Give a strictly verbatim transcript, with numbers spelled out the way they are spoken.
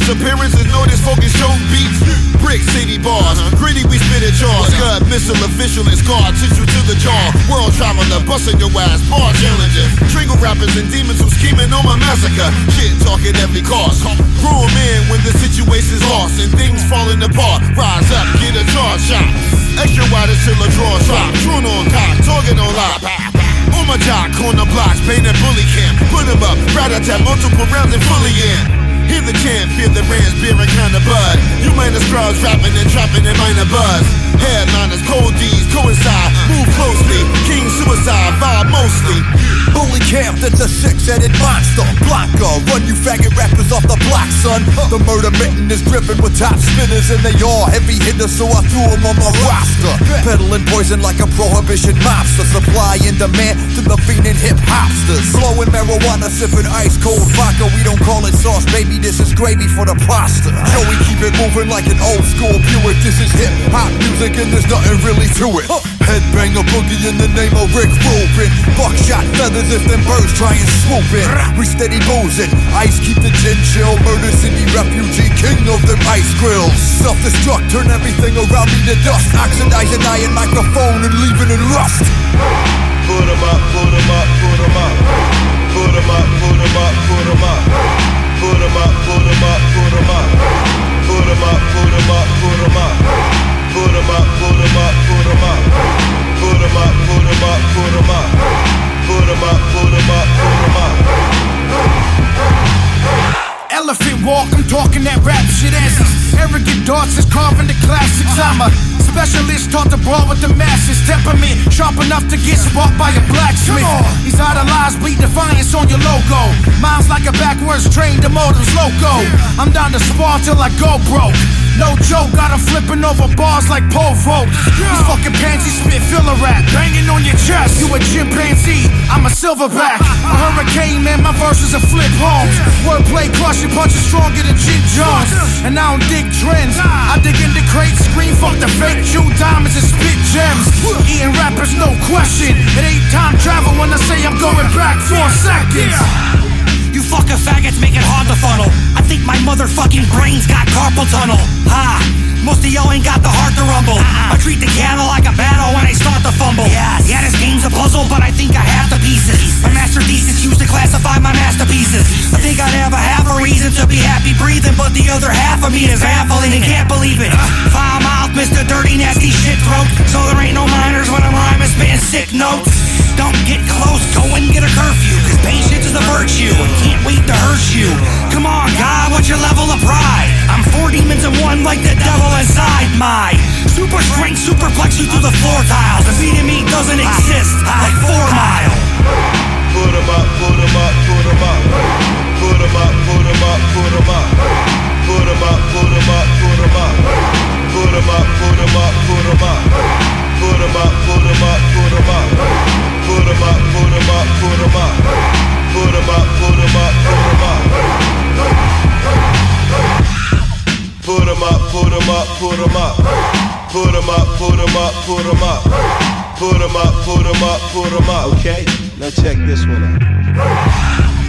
appearances, notice focus show beats. Brick city bars, gritty we spit at jaws. Scud missile official and scar tissue to the jaw. World traveler, busting your ass, bar challenger. Tringle rappers and demons who scheming on my massacre. Shit talking every cost. Groom in when the situation's lost and things falling apart. Rise up, get a charge shot. Extra wide until a draw drop. True on cock, target on lock. On my jock, corner blocks, paint a bully camp. Put him up, rat-a-tat, multiple rounds and fully in. Hear the chant, feel the rams, beering kinda bud. You minor scrubs rapping and trapping in minor buzz. Headliners, cold D's, coincide, move closely. King suicide, vibe mostly. Bully camp, that's a six-headed monster. Blanca, run you faggot rappers off the block, son. The murder mitten is dripping with top spinners, and they all heavy hitters, so I threw them on my roster. Peddling poison like a prohibition mobster. Supply and demand to the fiending hip hopsters. Blowing marijuana, sipping ice cold vodka. We don't call it sauce, baby, this is gravy for the pasta. Joey keep it moving like an old school Buick. This is hip hop music and there's nothing really to it. Headbanger boogie in the name of Rick Rubin. Buckshot feathers if them birds try and swoop in. We steady boozing, ice keep the gin chill. Murder city refugee, king of them ice grills. Self-destruct, turn everything around me to dust. Oxidize an iron microphone and leave it in rust. Put 'em up, put 'em up, put 'em up. Put 'em up, put 'em up, put 'em up. Put 'em up, put 'em up, put 'em up. Put 'em up, put 'em up, put 'em up. Put 'em up, put 'em up, put 'em up. Put 'em up, put 'em up, put 'em up. Put 'em up, put 'em up, put 'em up. Elephant walk, I'm talking that rap shit answers. Arrogant darts is carving the classics. I'm a specialist taught to brawl with the masses. Temperament sharp enough to get sparked by a blacksmith. These idolized bleed defiance on your logo. Mine's like a backwards train, the motor's loco. I'm down to spar till I go broke. No joke, got 'em flipping over bars like pole vault. These fucking pansies spit filler rap, banging on your chest. You a chimpanzee, I'm a silverback. A hurricane, man, my verses are flip homes. Wordplay crushing, punches stronger than Jim Jones. And I don't dig trends, I dig into crates, scream fuck the fake. Chew diamonds and spit gems. Eating rappers, no question. It ain't time travel when I say I'm going back four seconds. You fucking faggots make it hard to funnel. I think my motherfucking brain's got carpal tunnel. Ha! Most of y'all ain't got the heart to rumble. Uh-uh. I treat the cattle like a battle when I start to fumble. Yes. Yeah, this game's a puzzle, but I think I have the pieces. My master thesis used to classify my masterpieces. I think I'd have a half a reason to be happy breathing, but the other half of me is baffling and can't believe it. Foul mouth, Mister Dirty Nasty Shit Throat. So there ain't no minors when I'm rhyming, spitting sick notes. Don't get close, go and get a curfew, cause patience is a virtue and can't wait to hurt you. Come on, God, what's your level of pride? I'm four demons in one like the devil inside my super strength, superplex you through the floor tiles. And beating me doesn't exist, like four mile. Put 'em up, put 'em up, put 'em up. Put 'em up, put 'em up, put 'em up. Put 'em up, put 'em up, put 'em up. Put 'em up, put 'em up, put 'em up. Put 'em up, put 'em up, put 'em up. Put 'em up, put 'em up, put 'em up. Put 'em up, put 'em up, put 'em up. Put 'em up, put 'em up, put 'em up. Put 'em up, put 'em up, put 'em up. Put 'em up, put 'em up, put 'em up. Okay, now check this one out.